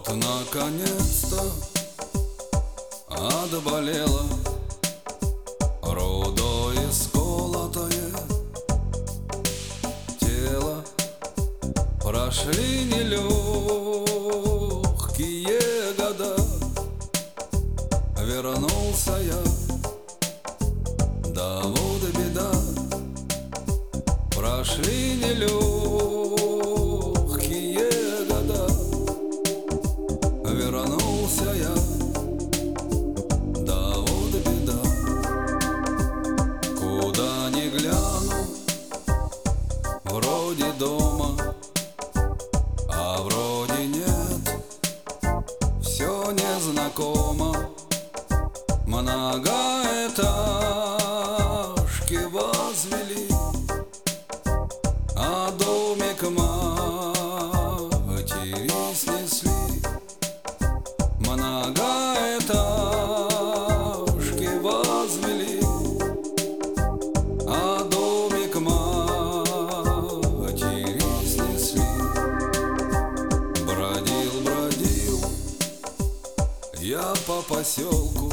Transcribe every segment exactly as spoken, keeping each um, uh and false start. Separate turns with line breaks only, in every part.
Вот наконец-то отболело рудой исколотое тело. Прошли нелегкие года, вернулся я, да вот беда. Прошли нелегкие года, вернулся я, да вот беда. Куда ни гляну, вроде дома, а вроде нет, все незнакомо. Многоэтажки возвели, а домик матери снесли. Многоэтажки возвели, а домик матери снесли. Бродил, бродил я по поселку,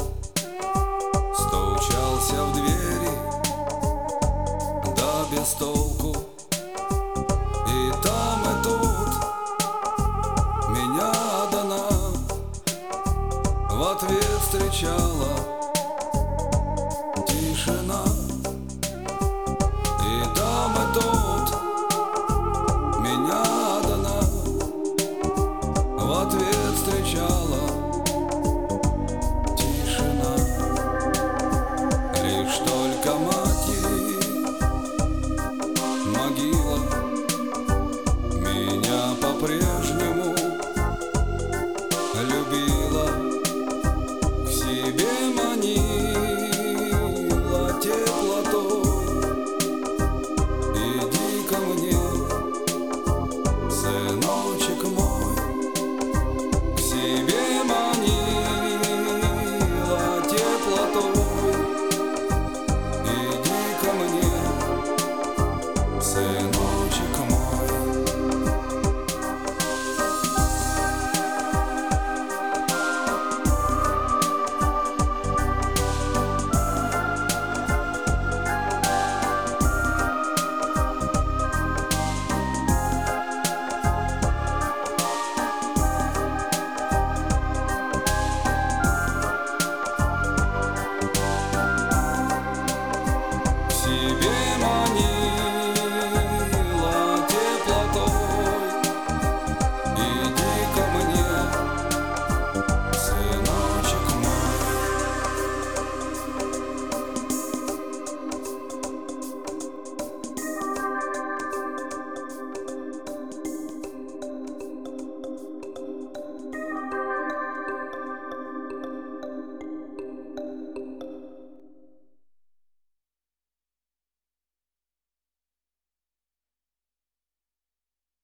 стучался в двери, да без толку. И там, и тут меня одна в ответ встречала тишина. И там, и тут меня одна в ответ встречала тишина. Лишь только матери могила меня по-прежнему